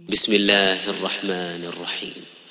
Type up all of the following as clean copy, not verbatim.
بسم الله الرحمن الرحيم.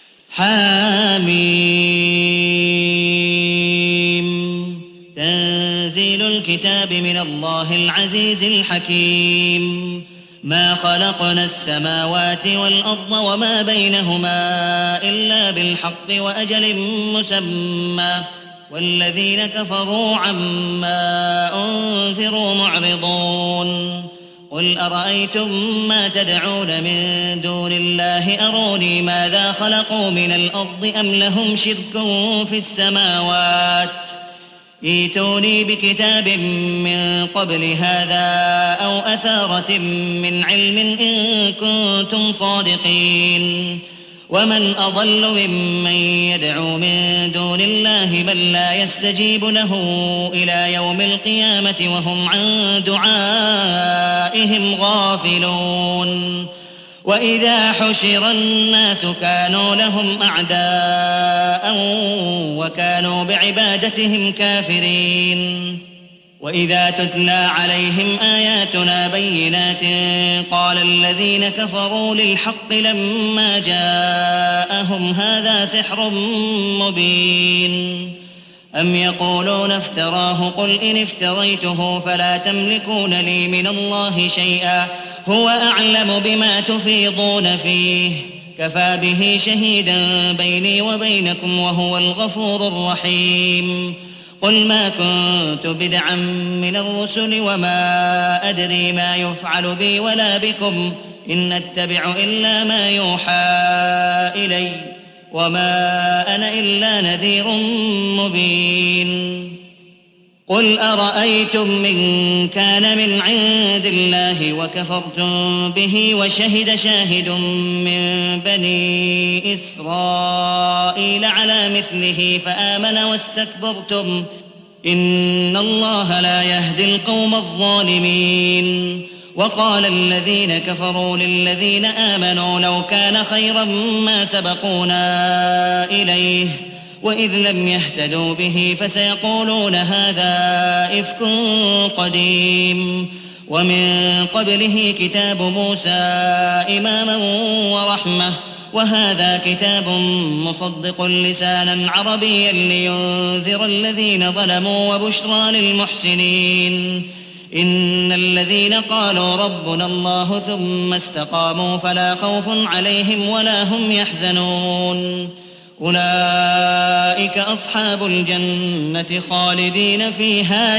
حاميم. تنزيل الكتاب من الله العزيز الحكيم. ما خلقنا السماوات والأرض وما بينهما إلا بالحق وأجل مسمى والذين كفروا عما أنذروا معرضون. قل أرأيتم ما تدعون من دون الله أروني ماذا خلقوا من الأرض أم لهم شرك في السماوات ائتوني بكتاب من قبل هذا أو أثارة من علم إن كنتم صادقين. ومن أضل ممن يدعو من دون الله من لا يستجيب له إلى يوم القيامة وهم عن دعائهم غافلون. وإذا حشر الناس كانوا لهم أعداء وكانوا بعبادتهم كافرين. وإذا تتلى عليهم آياتنا بينات قال الذين كفروا للحق لما جاءهم هذا سحر مبين. أم يقولون افتراه قل إن افتريته فلا تملكون لي من الله شيئا هو أعلم بما تفيضون فيه كفى به شهيدا بيني وبينكم وهو الغفور الرحيم. قل ما كنت بدعا من الرسل وما أدري ما يفعل بي ولا بكم إن أتبع إلا ما يوحى إلي وما أنا إلا نذير مبين. قل أرأيتم من كان من عند الله وكفرتم به وشهد شاهد من بني إسرائيل على مثله فآمن واستكبرتم إن الله لا يهدي القوم الظالمين. وقال الذين كفروا للذين آمنوا لو كان خيرا ما سبقونا إليه وإذ لم يهتدوا به فسيقولون هذا إفك قديم. ومن قبله كتاب موسى إماما ورحمة وهذا كتاب مصدق لسانا عربيا لينذر الذين ظلموا وبشرى للمحسنين. إن الذين قالوا ربنا الله ثم استقاموا فلا خوف عليهم ولا هم يحزنون. أولئك أصحاب الجنة خالدين فيها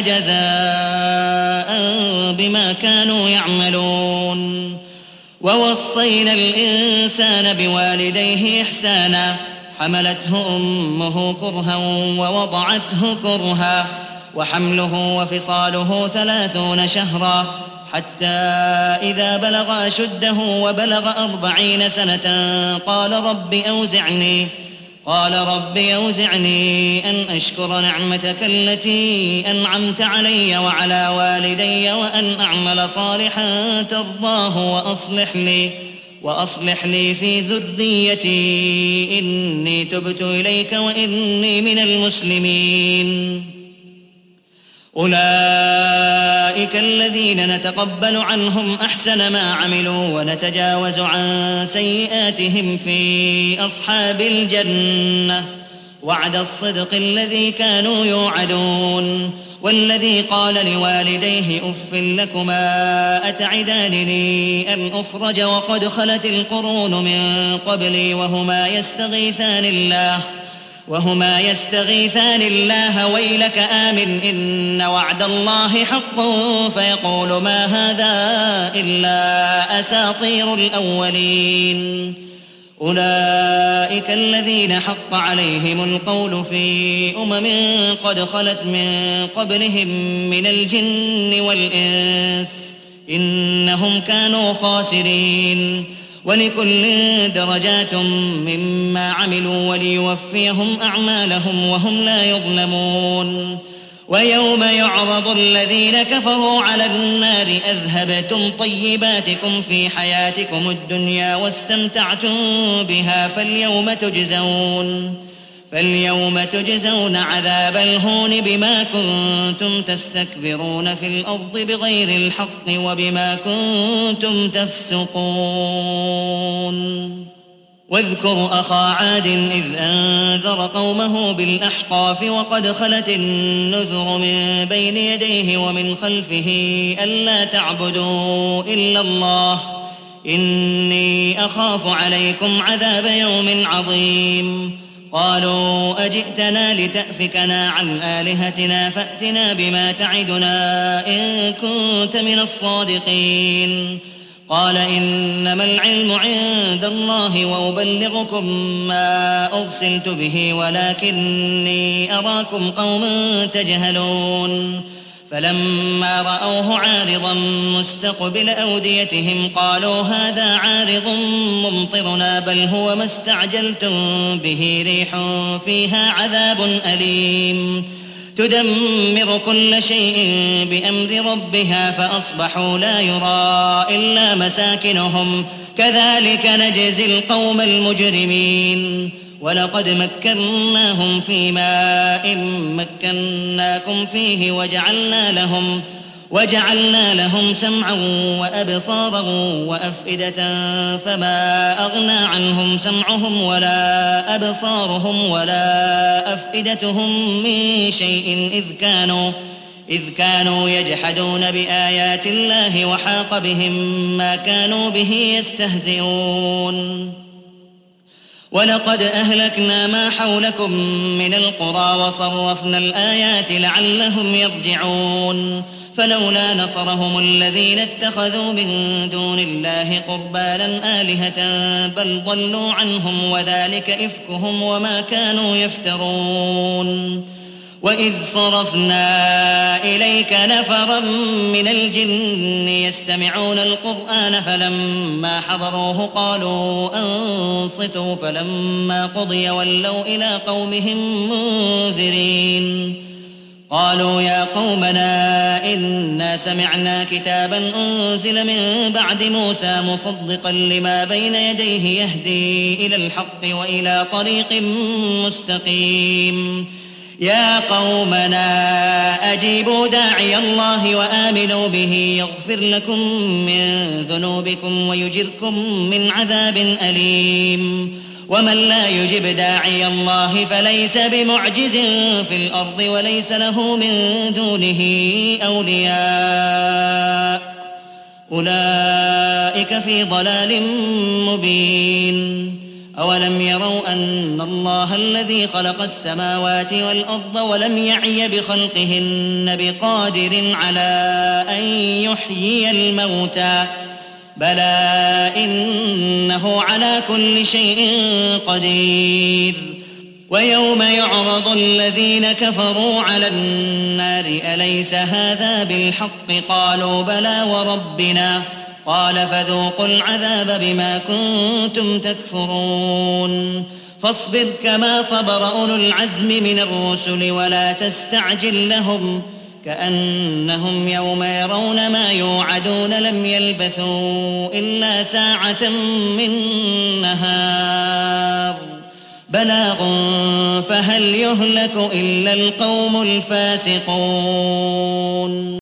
جزاء بما كانوا يعملون. ووصينا الإنسان بوالديه إحسانا حملته أمه كرها ووضعته كرها وحمله وفصاله 30 شهرا حتى إذا بلغ أشده وبلغ 40 سنة قال رب أوزعني أن أشكر نعمتك التي أنعمت علي وعلى والدي وأن أعمل صالحا ترضاه وأصلح لي في ذريتي إني تبت إليك وإني من المسلمين. أولئك الذين نتقبل عنهم أحسن ما عملوا ونتجاوز عن سيئاتهم في أصحاب الجنة وعد الصدق الذي كانوا يوعدون. والذي قال لوالديه أف لكما أتعدانني أن أخرج وقد خلت القرون من قبلي وهما يستغيثان الله ويلك آمن إن وعد الله حق فيقول ما هذا إلا أساطير الأولين. أولئك الذين حق عليهم القول في قد خلت من قبلهم من الجن والإنس إنهم كانوا خاسرين. ولكل درجات مما عملوا وليوفيهم أعمالهم وهم لا يظلمون. ويوم يعرض الذين كفروا على النار أذهبتم طيباتكم في حياتكم الدنيا واستمتعتم بها فاليوم تجزون عذاب الهون بما كنتم تستكبرون في الأرض بغير الحق وبما كنتم تفسقون. واذكر أخا عاد إذ أنذر قومه بالأحقاف وقد خلت النذر من بين يديه ومن خلفه ألا تعبدوا إلا الله إني أخاف عليكم عذاب يوم عظيم. قالوا أجئتنا لتأفكنا عن آلهتنا فأتنا بما تعدنا إن كنت من الصادقين. قال إنما العلم عند الله وأبلغكم ما أرسلت به ولكني أراكم قوما تجهلون. فلما رأوه عارضا مستقبل أوديتهم قالوا هذا عارض ممطرنا بل هو ما استعجلتم به ريح فيها عذاب أليم تدمر كل شيء بأمر ربها فأصبحوا لا يرى إلا مساكنهم كذلك نجزي القوم المجرمين. ولقد مكناهم في ماء مكناكم فيه وجعلنا لهم سمعا وأبصارا وأفئدة فما أغنى عنهم سمعهم ولا أبصارهم ولا أفئدتهم من شيء إذ كانوا يجحدون بآيات الله وحاق بهم ما كانوا به يستهزئون. ولقد أهلكنا ما حولكم من القرى وصرفنا الآيات لعلهم يرجعون. فلولا نصرهم الذين اتخذوا من دون الله قربانا آلهة بل ضلوا عنهم وذلك إفكهم وما كانوا يفترون. وإذ صرفنا إليك نفرا من الجن يستمعون القرآن فلما حضروه قالوا أنصتوا فلما قضي ولوا إلى قومهم منذرين. قالوا يا قومنا إنا سمعنا كتابا أنزل من بعد موسى مصدقا لما بين يديه يهدي إلى الحق وإلى طريق مستقيم. يا قومنا أجيبوا داعي الله وآمنوا به يغفر لكم من ذنوبكم ويجركم من عذاب أليم. ومن لا يجب داعي الله فليس بمعجز في الأرض وليس له من دونه أولياء أولئك في ضلال مبين. أولم يروا أن الله الذي خلق السماوات والأرض ولم يعي بخلقهن بقادر على أن يحيي الموتى بلى إنه على كل شيء قدير. ويوم يعرض الذين كفروا على النار أليس هذا بالحق قالوا بلى وربنا قال فذوقوا العذاب بما كنتم تكفرون. فاصبر كما صبر أولو العزم من الرسل ولا تستعجل لهم كأنهم يوم يرون ما يوعدون لم يلبثوا إلا ساعة من نهار بلاغ فهل يهلك إلا القوم الفاسقون.